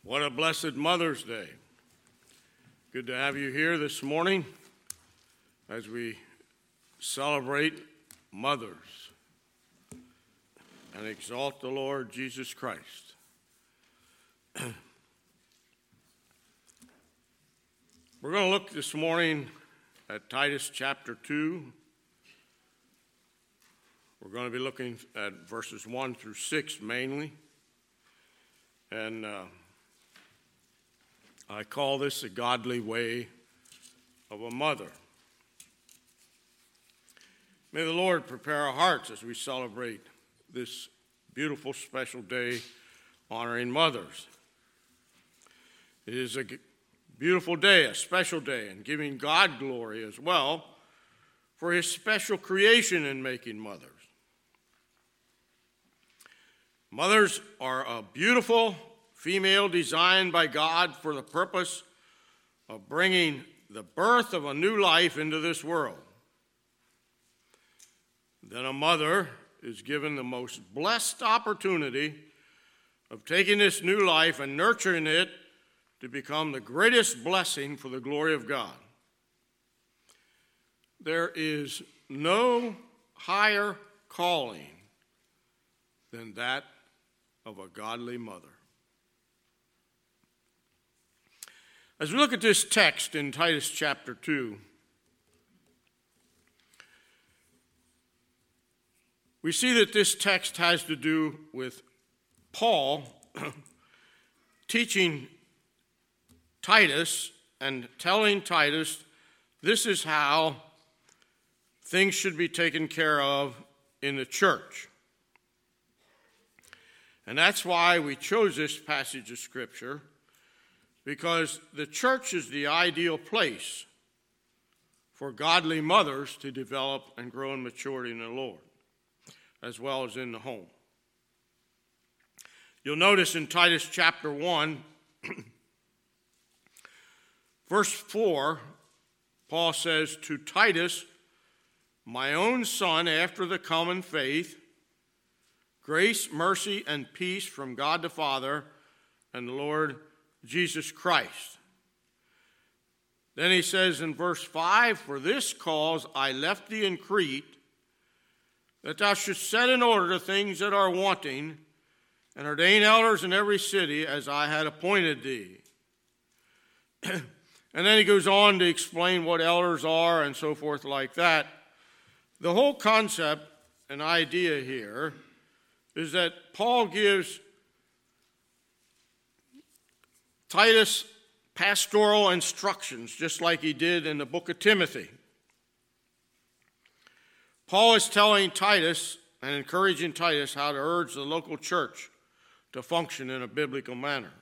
What a blessed Mother's Day. Good to have you here this morning as we celebrate mothers and exalt the Lord Jesus Christ. We're going to look this morning at Titus chapter 2. We're going to be looking at verses 1 through 6 mainly. And I call this the godly way of a mother. May the Lord prepare our hearts as we celebrate this beautiful special day honoring mothers. It is a beautiful day, a special day, and giving God glory as well for his special creation in making mothers. Mothers are a beautiful female designed by God for the purpose of bringing the birth of a new life into this world. Then a mother is given the most blessed opportunity of taking this new life and nurturing it to become the greatest blessing for the glory of God. There is no higher calling than that of a godly mother. As we look at this text in Titus chapter 2, we see that this text has to do with Paul teaching Titus and telling Titus this is how things should be taken care of in the church. And that's why we chose this passage of Scripture, because the church is the ideal place for godly mothers to develop and grow in maturity in the Lord, as well as in the home. You'll notice in Titus chapter 1, verse 4, Paul says, "To Titus, my own son, after the common faith, grace, mercy, and peace from God the Father and the Lord Jesus Christ." Then he says in verse 5, "For this cause I left thee in Crete, that thou shouldst set in order the things that are wanting, and ordain elders in every city as I had appointed thee." And then he goes on to explain what elders are and so forth like that. The whole concept and idea here is that Paul gives Titus pastoral instructions, just like he did in the book of Timothy. Paul is telling Titus and encouraging Titus how to urge the local church to function in a biblical manner.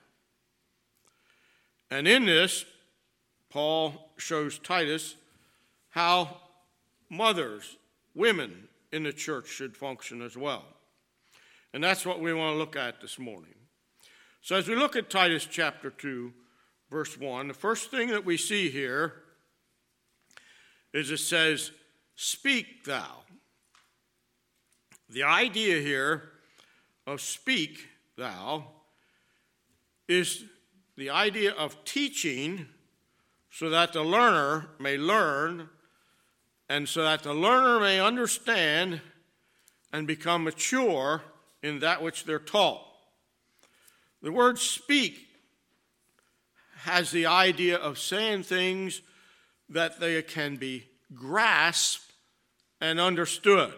And in this, Paul shows Titus how mothers, women in the church should function as well. And that's what we want to look at this morning. So as we look at Titus chapter 2, verse 1, the first thing that we see here is it says, "Speak thou." The idea here of "speak thou" is the idea of teaching so that the learner may learn, and so that the learner may understand and become mature in that which they're taught. The word "speak" has the idea of saying things that they can be grasped and understood.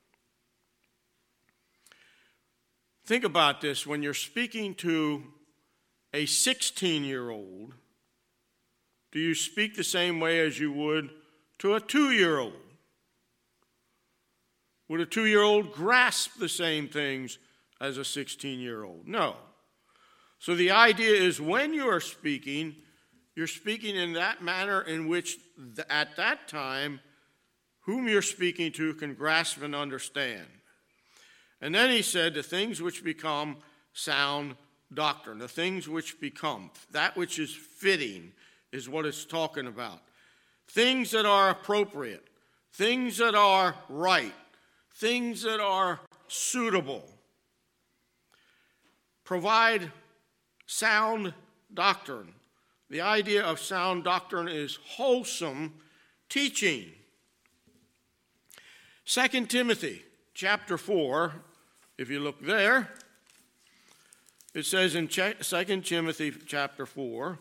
Think about this. When you're speaking to a 16-year-old, do you speak the same way as you would to a 2-year-old? Would a 2-year-old grasp the same things as a 16-year-old? No. So the idea is when you're speaking in that manner in which at that time whom you're speaking to can grasp and understand. And then he said the things which become sound doctrine, the things which become, that which is fitting is what it's talking about. Things that are appropriate, things that are right, things that are suitable. Provide sound doctrine. The idea of sound doctrine is wholesome teaching. 2 Timothy chapter 4, if you look there, it says in 2 Timothy chapter 4,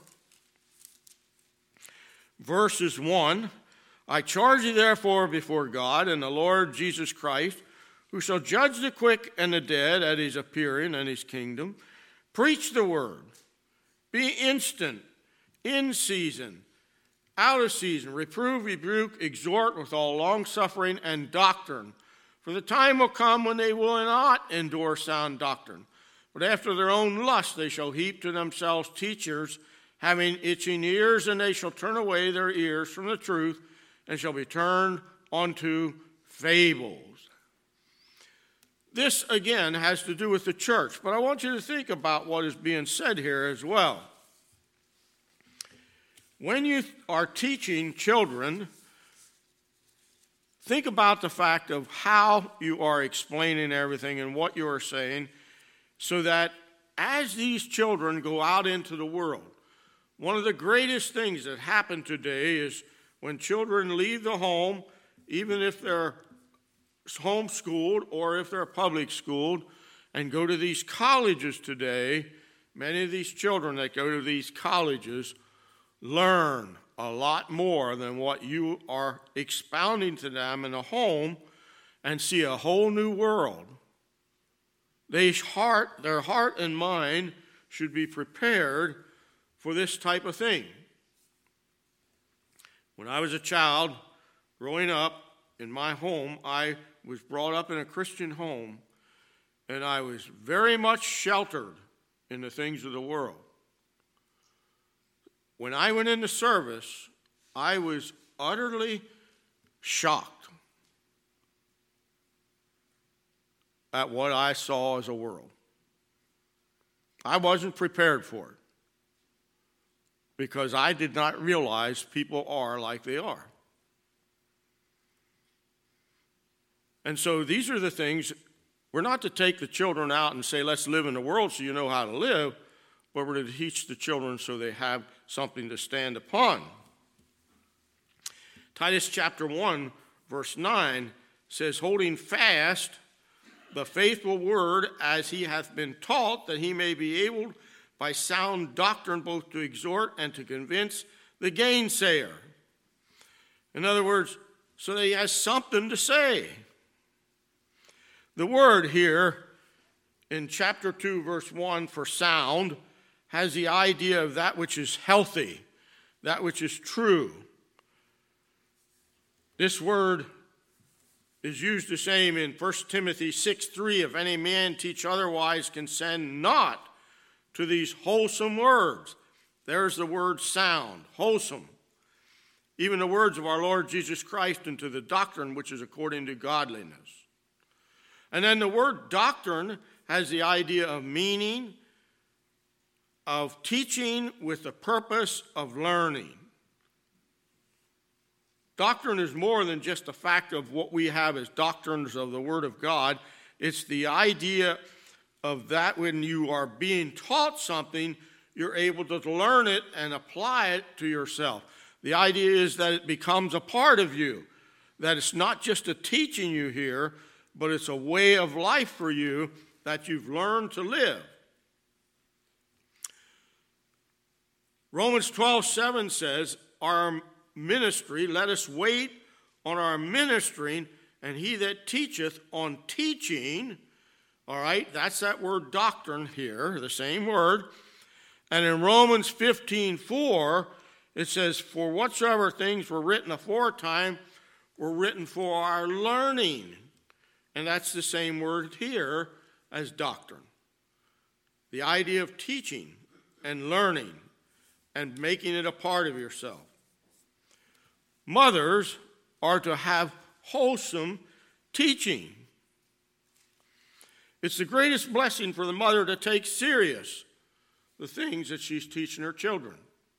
verses 1, I charge you therefore before God and the Lord Jesus Christ, who shall judge the quick and the dead at his appearing and his kingdom, preach the word, be instant, in season, out of season, reprove, rebuke, exhort with all longsuffering and doctrine. For the time will come when they will not endure sound doctrine, but after their own lust they shall heap to themselves teachers, having itching ears, and they shall turn away their ears from the truth, and shall be turned unto fables. This, again, has to do with the church, but I want you to think about what is being said here as well. When you are teaching children, think about the fact of how you are explaining everything and what you are saying, so that as these children go out into the world, one of the greatest things that happen today is when children leave the home, even if they're homeschooled or if they're public schooled, and go to these colleges today, many of these children that go to these colleges learn a lot more than what you are expounding to them in a home, and see a whole new world. Their heart and mind should be prepared for this type of thing. When I was a child, growing up in my home, I was brought up in a Christian home, and I was very much sheltered in the things of the world. When I went into service, I was utterly shocked at what I saw as a world. I wasn't prepared for it because I did not realize people are like they are. And so these are the things, we're not to take the children out and say, let's live in the world so you know how to live, but we're to teach the children so they have something to stand upon. Titus chapter 1, verse 9 says, holding fast the faithful word as he hath been taught, that he may be able by sound doctrine both to exhort and to convince the gainsayer. In other words, so that he has something to say. The word here in chapter 2, verse 1 for sound has the idea of that which is healthy, that which is true. This word is used the same in 1 Timothy 6:3. If any man teach otherwise, consent not to these wholesome words. There's the word sound, wholesome. Even the words of our Lord Jesus Christ, into the doctrine which is according to godliness. And then the word doctrine has the idea of meaning, of teaching with the purpose of learning. Doctrine is more than just the fact of what we have as doctrines of the Word of God. It's the idea of that when you are being taught something, you're able to learn it and apply it to yourself. The idea is that it becomes a part of you, that it's not just a teaching you here, but it's a way of life for you that you've learned to live. Romans 12:7 says, our ministry, let us wait on our ministering, and he that teacheth on teaching. All right, that's that word doctrine here, the same word. And in Romans 15:4, it says, for whatsoever things were written aforetime were written for our learning. And that's the same word here as doctrine. The idea of teaching and learning and making it a part of yourself. Mothers are to have wholesome teaching. It's the greatest blessing for the mother to take serious the things that she's teaching her children.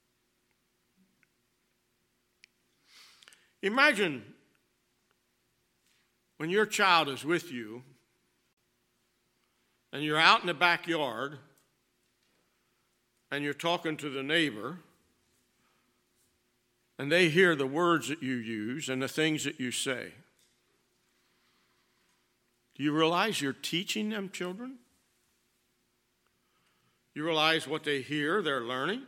Imagine when your child is with you and you're out in the backyard and you're talking to the neighbor, and they hear the words that you use and the things that you say, do you realize you're teaching them children? You realize what they hear, they're learning?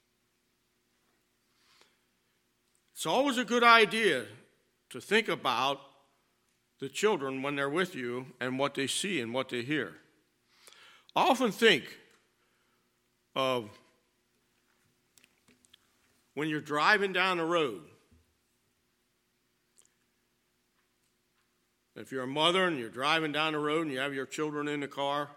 It's always a good idea to think about the children when they're with you and what they see and what they hear. I often think of when you're driving down the road. If you're a mother and you're driving down the road and you have your children in the car,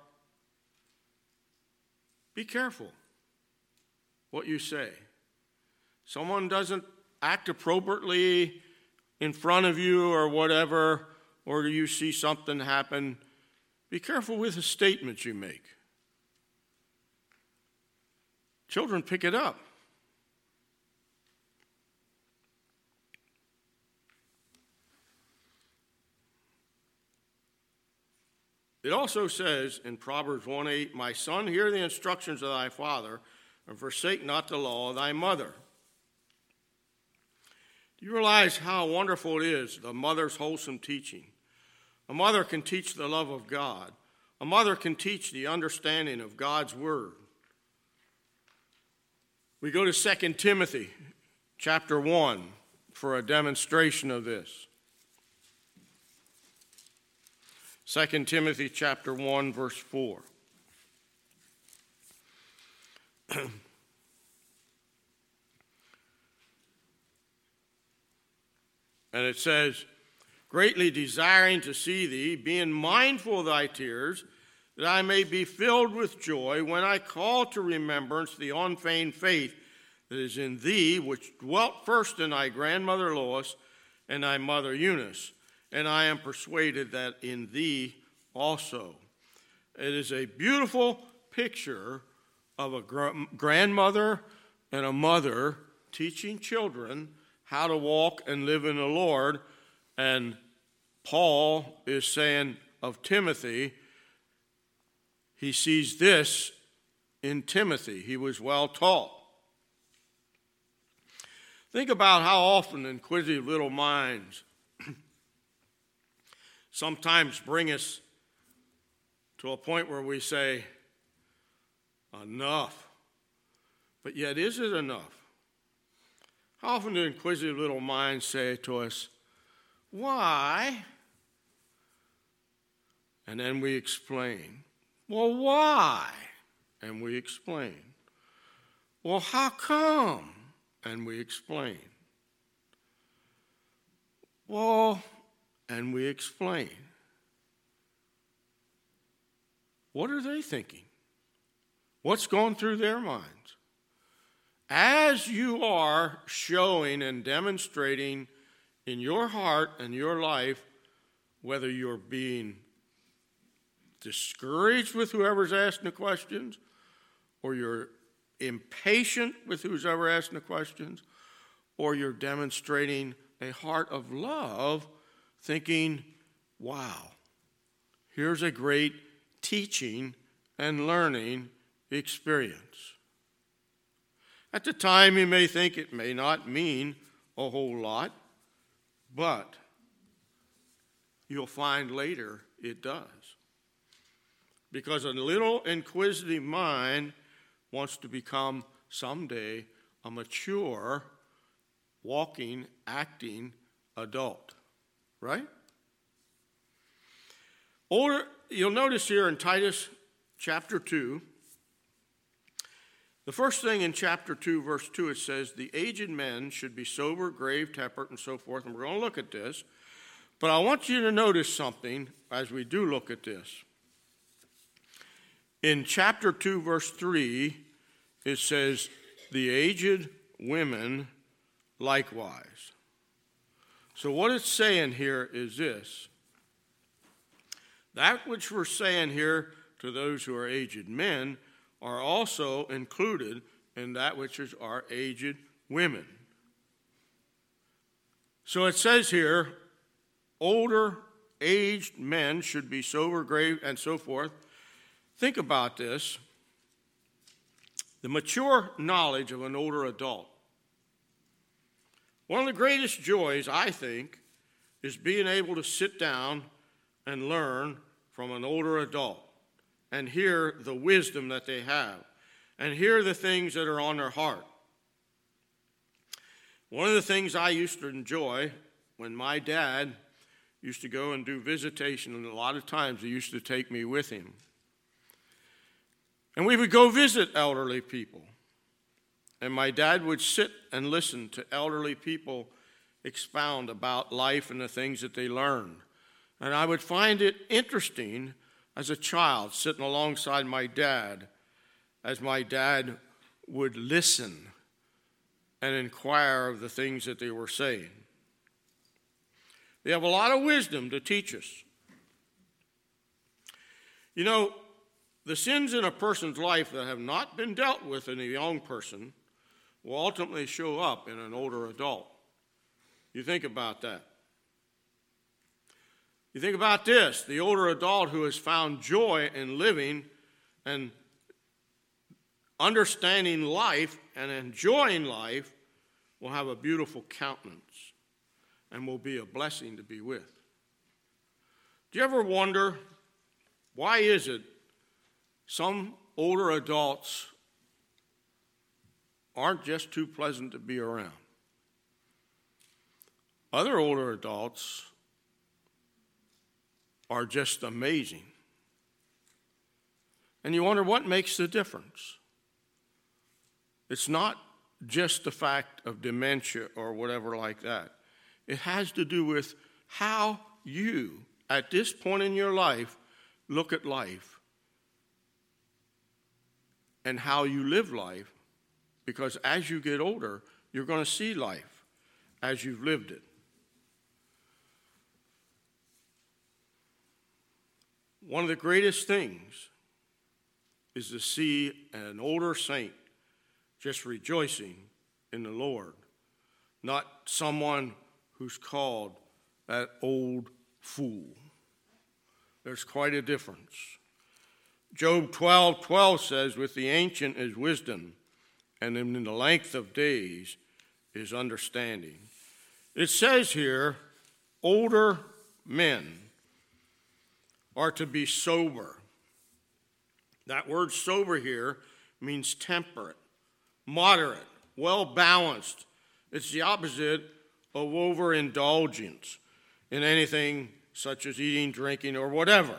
be careful what you say. Someone doesn't act appropriately in front of you or whatever, or you see something happen, be careful with the statements you make. Children pick it up. It also says in Proverbs 1:8, "My son, hear the instructions of thy father, and forsake not the law of thy mother." Do you realize how wonderful it is, the mother's wholesome teaching? A mother can teach the love of God. A mother can teach the understanding of God's word. We go to 2 Timothy chapter 1 for a demonstration of this. 2 Timothy chapter 1, verse 4. And it says, "Greatly desiring to see thee, being mindful of thy tears, that I may be filled with joy when I call to remembrance the unfeigned faith that is in thee, which dwelt first in thy grandmother Lois and thy mother Eunice. And I am persuaded that in thee also." It is a beautiful picture of a grandmother and a mother teaching children how to walk and live in the Lord. And Paul is saying of Timothy, he sees this in Timothy. He was well taught. Think about how often inquisitive little minds sometimes bring us to a point where we say, enough. But yet, is it enough? How often do inquisitive little minds say to us, why? And then we explain. Well, why? And we explain. Well, how come? And we explain. Well, and we explain. What are they thinking? What's going through their minds? As you are showing and demonstrating in your heart and your life, whether you're being discouraged with whoever's asking the questions, or you're impatient with who's ever asking the questions, or you're demonstrating a heart of love, thinking, wow, here's a great teaching and learning experience. At the time, you may think it may not mean a whole lot, but you'll find later it does. Because a little inquisitive mind wants to become someday a mature, walking, acting adult. Right? You'll notice here in Titus chapter 2, the first thing in chapter 2, verse 2, it says, the aged men should be sober, grave, temperate, and so forth. And we're going to look at this. But I want you to notice something as we do look at this. In chapter 2, verse 3, it says, the aged women likewise. So what it's saying here is this. That which we're saying here to those who are aged men are also included in that which is our aged women. So it says here, older, aged men should be sober, grave, and so forth. Think about this. The mature knowledge of an older adult. One of the greatest joys, I think, is being able to sit down and learn from an older adult and hear the wisdom that they have and hear the things that are on their heart. One of the things I used to enjoy when my dad used to go and do visitation, and a lot of times he used to take me with him. And we would go visit elderly people. And my dad would sit and listen to elderly people expound about life and the things that they learned. And I would find it interesting as a child sitting alongside my dad as my dad would listen and inquire of the things that they were saying. They have a lot of wisdom to teach us. You know, the sins in a person's life that have not been dealt with in a young person will ultimately show up in an older adult. You think about that. You think about this, the older adult who has found joy in living and understanding life and enjoying life will have a beautiful countenance and will be a blessing to be with. Do you ever wonder, why is it some older adults aren't just too pleasant to be around? Other older adults are just amazing. And you wonder what makes the difference. It's not just the fact of dementia or whatever like that. It has to do with how you, at this point in your life, look at life and how you live life, because as you get older, you're going to see life as you've lived it. One of the greatest things is to see an older saint just rejoicing in the Lord, not someone who's called that old fool. There's quite a difference. Job 12:12 says, with the ancient is wisdom, and in the length of days is understanding. It says here, older men are to be sober. That word sober here means temperate, moderate, well-balanced. It's the opposite of overindulgence in anything such as eating, drinking, or whatever.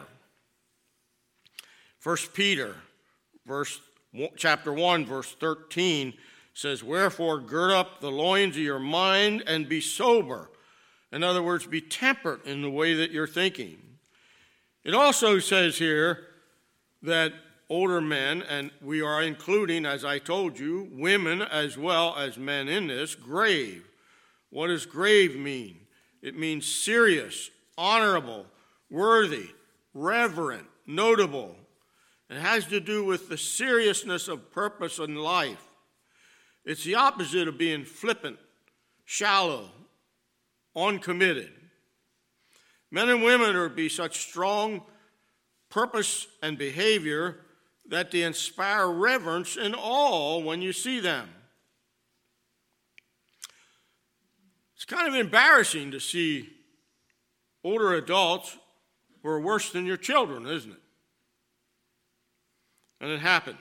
1 Peter, chapter 1, verse 13 says, wherefore gird up the loins of your mind and be sober. In other words, be temperate in the way that you're thinking. It also says here that older men, and we are including, as I told you, women as well as men in this, grave. What does grave mean? It means serious, honorable, worthy, reverent, notable. It has to do with the seriousness of purpose in life. It's the opposite of being flippant, shallow, uncommitted. Men and women are to be such strong purpose and behavior that they inspire reverence in all when you see them. It's kind of embarrassing to see older adults who are worse than your children, isn't it? And it happens.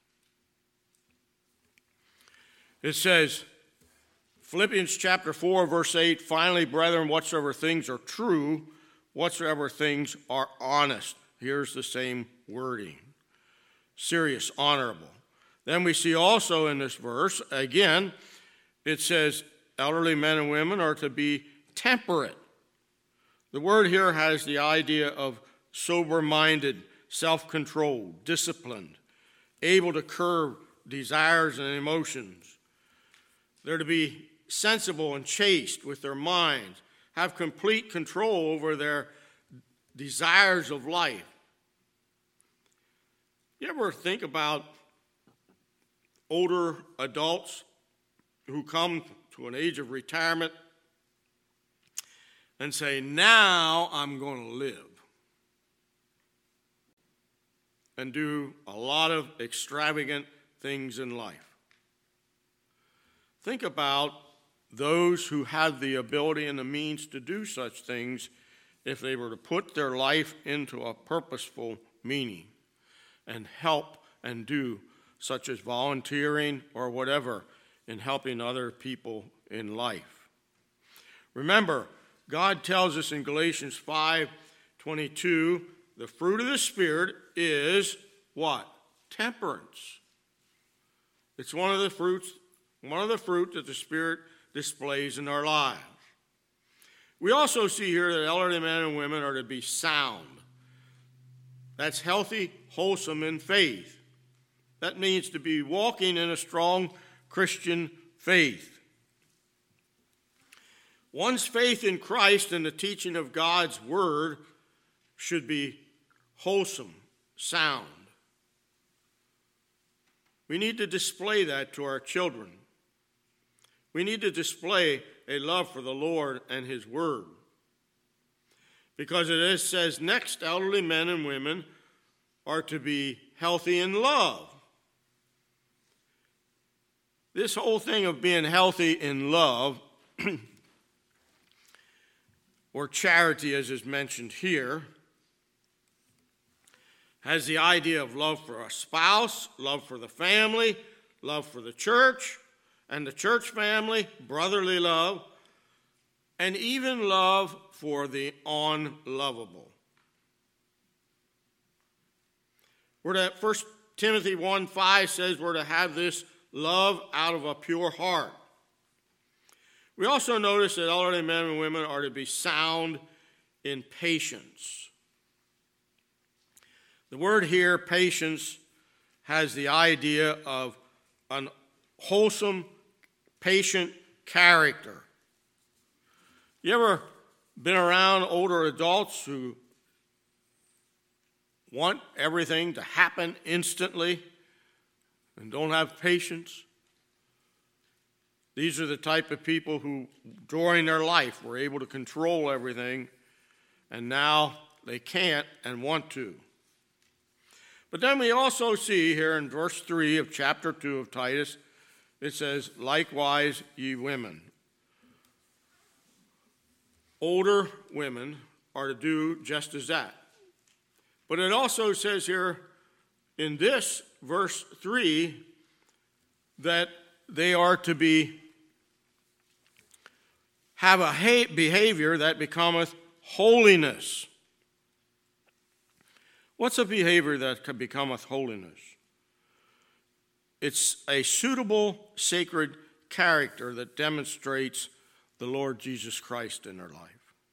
It says, Philippians chapter 4, verse 8, finally, brethren, whatsoever things are true, whatsoever things are honest. Here's the same wording. Serious, honorable. Then we see also in this verse, again, it says, elderly men and women are to be temperate. The word here has the idea of sober-minded, self-controlled, disciplined, able to curb desires and emotions. They're to be sensible and chaste with their minds, have complete control over their desires of life. You ever think about older adults who come to an age of retirement and say, now I'm going to live, and do a lot of extravagant things in life. Think about those who had the ability and the means to do such things if they were to put their life into a purposeful meaning and help and do, such as volunteering or whatever, in helping other people in life. Remember, God tells us in Galatians 5:22, the fruit of the Spirit is what? Temperance. It's one of the fruit that the Spirit displays in our lives. We also see here that elderly men and women are to be sound. That's healthy, wholesome in faith. That means to be walking in a strong Christian faith. One's faith in Christ and the teaching of God's Word should be wholesome, sound. We need to display that to our children. We need to display a love for the Lord and His Word. Because it says, next, elderly men and women are to be healthy in love. This whole thing of being healthy in love, or charity as is mentioned here, has the idea of love for a spouse, love for the family, love for the church and the church family, brotherly love, and even love for the unlovable. We're to, 1 Timothy 1:5 says we're to have this love out of a pure heart. We also notice that elderly men and women are to be sound in patience. The word here, patience, has the idea of an wholesome, patient character. You ever been around older adults who want everything to happen instantly and don't have patience? These are the type of people who, during their life, were able to control everything, and now they can't and want to. But then we also see here in verse 3 of chapter 2 of Titus, it says, likewise, ye women. Older women are to do just as that. But it also says here in this verse 3 that they are to have a behavior that becometh holiness. What's a behavior that becometh holiness? It's a suitable, sacred character that demonstrates the Lord Jesus Christ in their life.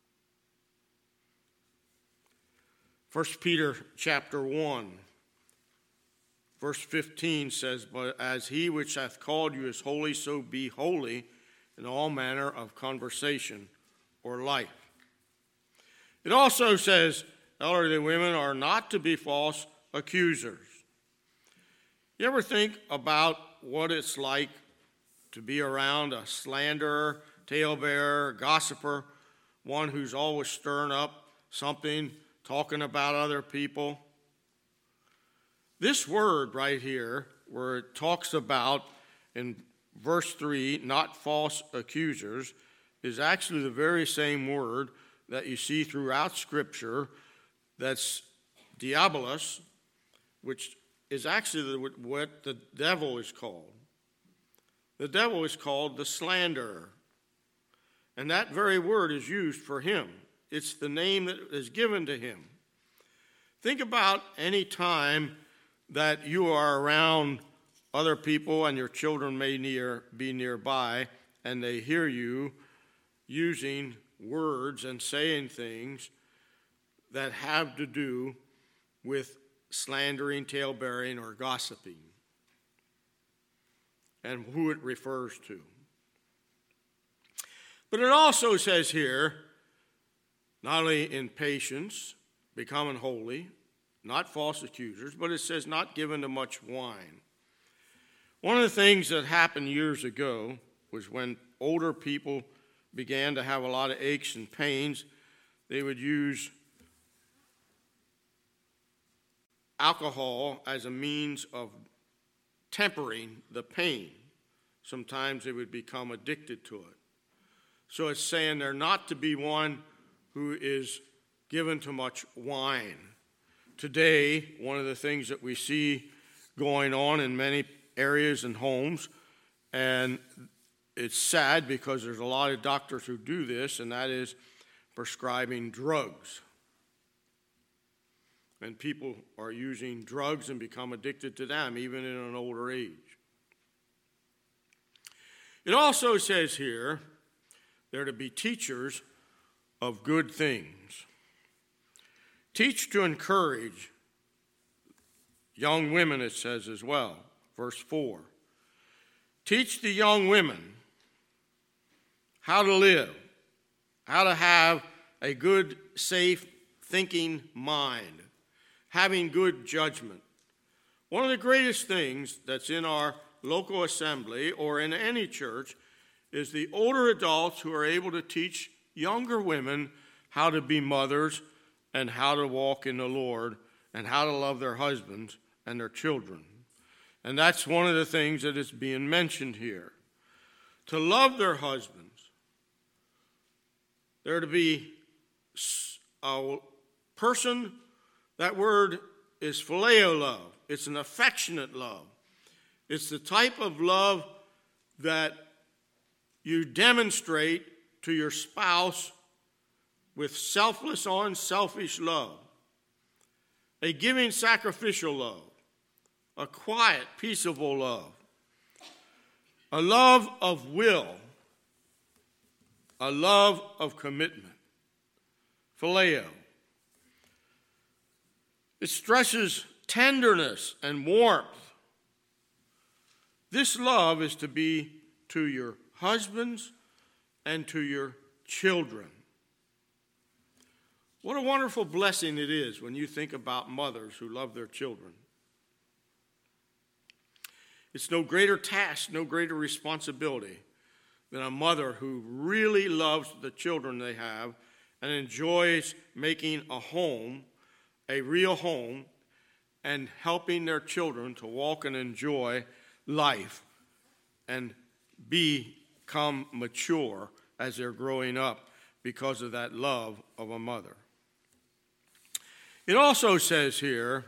1 Peter chapter 1, verse 15 says, but as he which hath called you is holy, so be holy in all manner of conversation or life. It also says, elderly women are not to be false accusers. You ever think about what it's like to be around a slanderer, talebearer, gossiper, one who's always stirring up something, talking about other people? This word right here, where it talks about in verse 3, not false accusers, is actually the very same word that you see throughout Scripture. That's diabolos, which is actually what the devil is called. The devil is called the slanderer. And that very word is used for him. It's the name that is given to him. Think about any time that you are around other people and your children may be nearby and they hear you using words and saying things that have to do with slandering, talebearing, or gossiping, and who it refers to. But it also says here, not only in patience, becoming holy, not false accusers, but it says not given to much wine. One of the things that happened years ago was when older people began to have a lot of aches and pains, they would use alcohol as a means of tempering the pain. Sometimes they would become addicted to it. So it's saying they're not to be one who is given to much wine. Today, one of the things that we see going on in many areas and homes, and it's sad because there's a lot of doctors who do this, and that is prescribing drugs. And people are using drugs and become addicted to them, even in an older age. It also says here, they're to be teachers of good things. Teach to encourage young women, it says as well. Verse 4. Teach the young women how to live, how to have a good, safe, thinking mind, having good judgment. One of the greatest things that's in our local assembly or in any church is the older adults who are able to teach younger women how to be mothers and how to walk in the Lord and how to love their husbands and their children. And that's one of the things that is being mentioned here. To love their husbands. They're to be a person, that word is phileo love. It's an affectionate love. It's the type of love that you demonstrate to your spouse with selfless, unselfish love. A giving, sacrificial love. A quiet, peaceable love. A love of will. A love of commitment. Phileo. It stresses tenderness and warmth. This love is to be to your husbands and to your children. What a wonderful blessing it is when you think about mothers who love their children. It's no greater task, no greater responsibility than a mother who really loves the children they have and enjoys making a home, a real home, and helping their children to walk and enjoy life and become mature as they're growing up because of that love of a mother. It also says here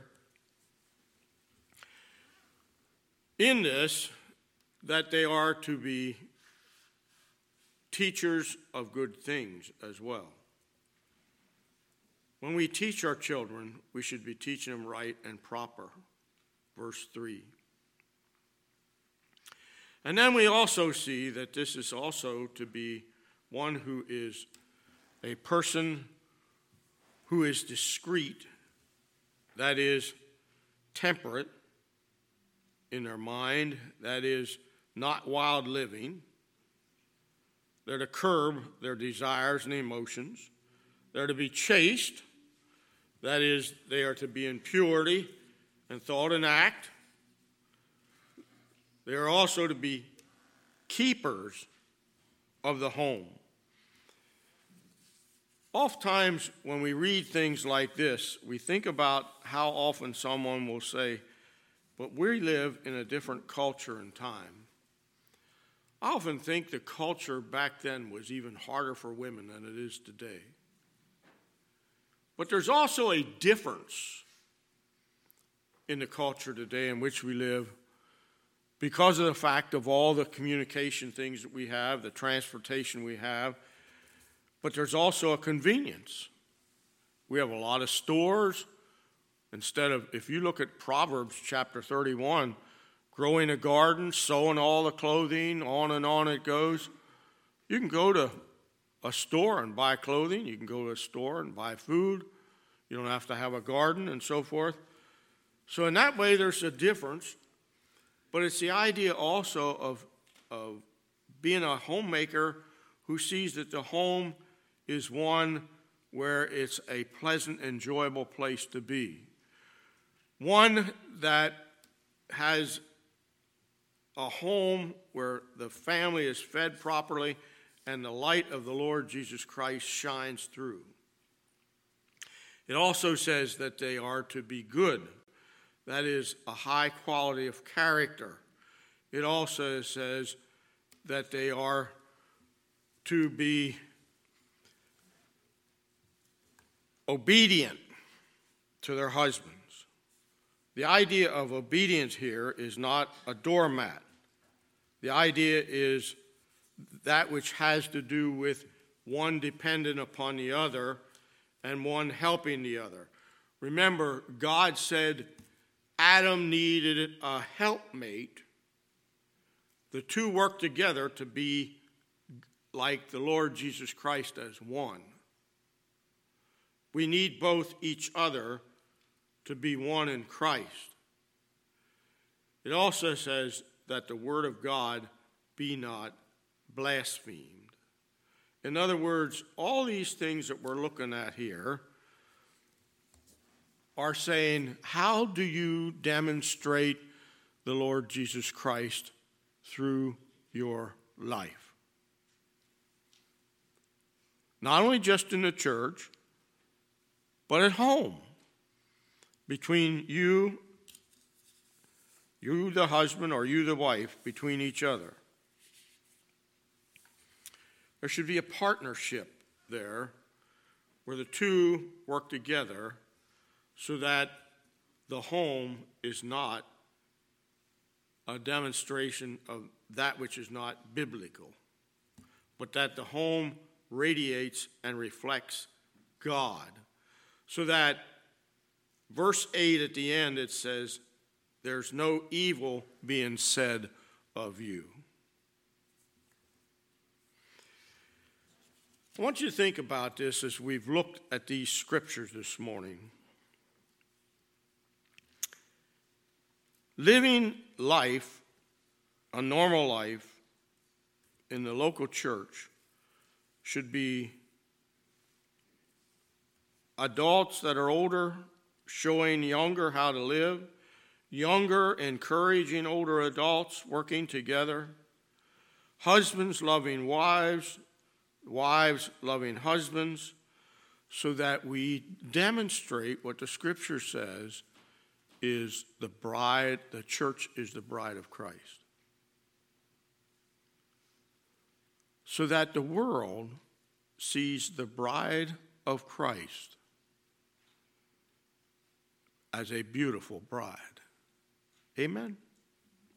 in this that they are to be teachers of good things as well. When we teach our children, we should be teaching them right and proper. Verse 3. And then we also see that this is also to be one who is a person who is discreet, that is, temperate in their mind, that is, not wild living. They're to curb their desires and emotions. They're to be chaste, that is, they are to be in purity in thought and act. They are also to be keepers of the home. Oftentimes, when we read things like this, we think about how often someone will say, but we live in a different culture and time. I often think the culture back then was even harder for women than it is today. But there's also a difference in the culture today in which we live because of the fact of all the communication things that we have, the transportation we have. But there's also a convenience. We have a lot of stores. Instead of, if you look at Proverbs chapter 31, growing a garden, sewing all the clothing, on it goes. You can go to a store and buy clothing. You can go to a store and buy food. You don't have to have a garden and so forth. So in that way, there's a difference. But it's the idea also of being a homemaker who sees that the home is one where it's a pleasant, enjoyable place to be. One that has a home where the family is fed properly and the light of the Lord Jesus Christ shines through. It also says that they are to be good, that is a high quality of character. It also says that they are to be obedient to their husbands. The idea of obedience here is not a doormat. The idea is that which has to do with one dependent upon the other and one helping the other. Remember, God said Adam needed a helpmate. The two work together to be like the Lord Jesus Christ as one. We need both each other to be one in Christ. It also says that the word of God be not blasphemed. In other words, all these things that we're looking at here are saying, how do you demonstrate the Lord Jesus Christ through your life? Not only just in the church, but at home, between you the husband, or you the wife, between each other. There should be a partnership there where the two work together so that the home is not a demonstration of that which is not biblical, but that the home radiates and reflects God. So that verse 8 at the end, it says, there's no evil being said of you. I want you to think about this as we've looked at these scriptures this morning. Living life, a normal life, in the local church should be adults that are older showing younger how to live, younger encouraging older adults working together, husbands loving wives, wives loving husbands, so that we demonstrate what the scripture says is the bride, the church is the bride of Christ. So that the world sees the bride of Christ as a beautiful bride. Amen.